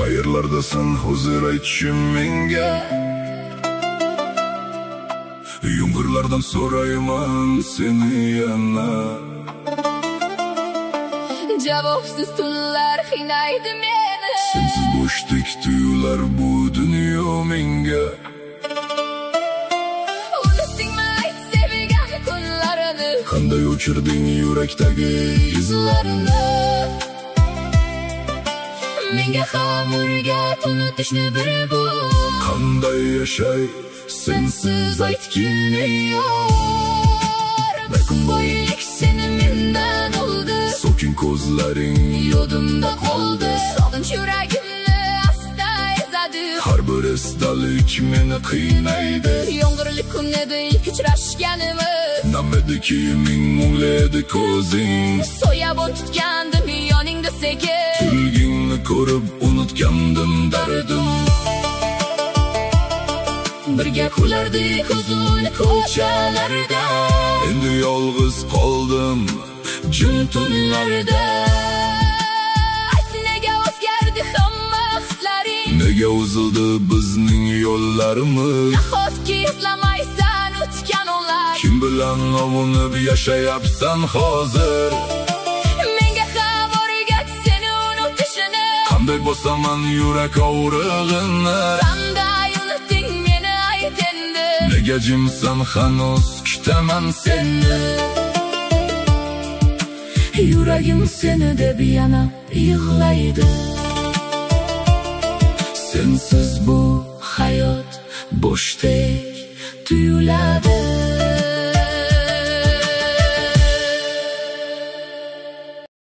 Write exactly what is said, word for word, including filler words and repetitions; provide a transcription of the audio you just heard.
Qayerlardasan hozir aytchi menga. Yomg'irlardan so'rayman seni yana. Javobsiz tunlar qiynaydi meni. Sensiz bo'shdek tuyular bu dunyo menga. Unutdingmi ayt sevgan kunlarini? Qanday o'chirding yurakdagi izlarini? Menga ham o'rgat unutishni bir bu. Qanday yashay sensiz aytgin yor. Bir kun bo'yilik seni mendan oldi. Sokin ko'zlaring yodimda qoldi. Sog'inch yuragimni asta ezadi. Har bir esdalik meni qiynaydi. Yomg'irli kun edi ilk uchrashganimiz. Nam edi kiyiming, mugledi ko'zing. Soyabon tutgandim yoningda sekin. Kulgingni ko'rib unutgandim dardim. Birga kulardik uzun ko'chalarda. Endi yolg'iz qoldim jim tunlarda. Ayt nega o'zgardi hamma hislaring? Nega uzildi bizning yo'llarimiz? Nahotki eslamaysan o'tgan onlar? Kim bilan ovunib yashayapsan hozir? Menga ham o'rgat seni unutishni. Qanday bosaman yurak og'rig'ini? Qanday unutding meni ayt endi? Nega jimsan hanuz kutaman seni? Yuragim seni deb yana yig'laydi. Sensiz bu hayot bo'shdek tuyuladi.